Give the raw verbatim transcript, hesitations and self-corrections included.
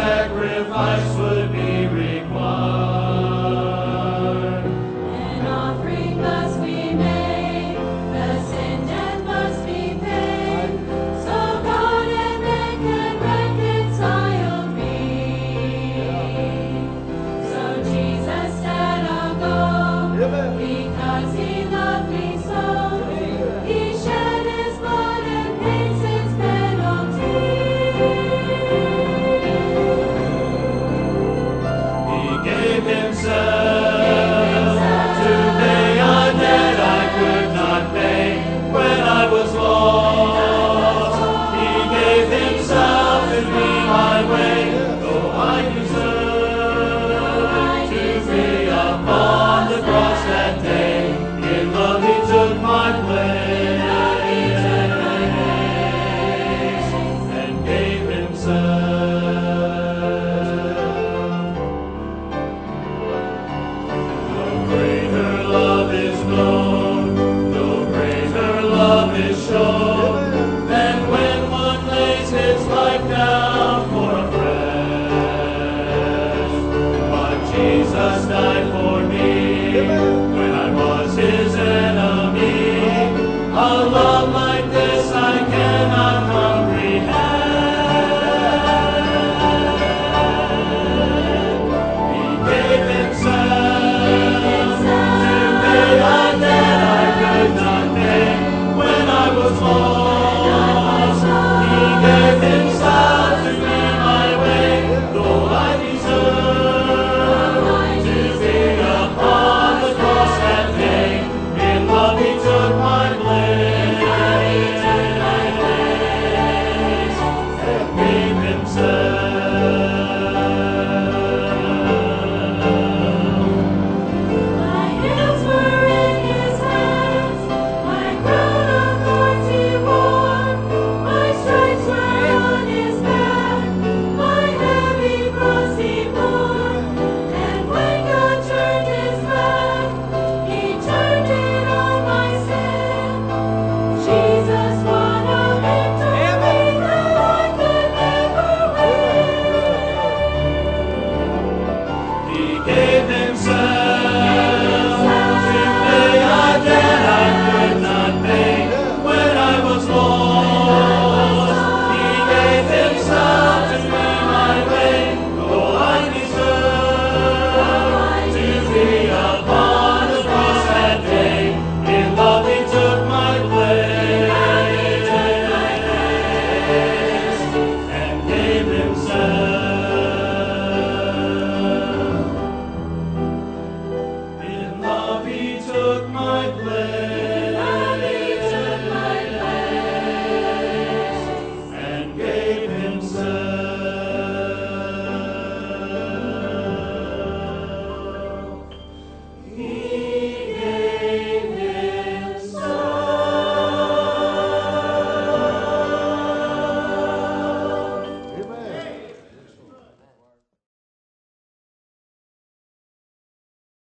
sacrifice would be required. An offering must be made, the sin debt must be paid, so God and man can reconcile me. So Jesus said, I'll go, because he loved me so. He shed his blood and paid sin's penalty. He gave himself to pay a debt I could not pay when I was lost. He gave himself to be my way, though I deserved to be upon the cross that day. In love he took my place and gave himself. No greater love is known, no greater love is shown.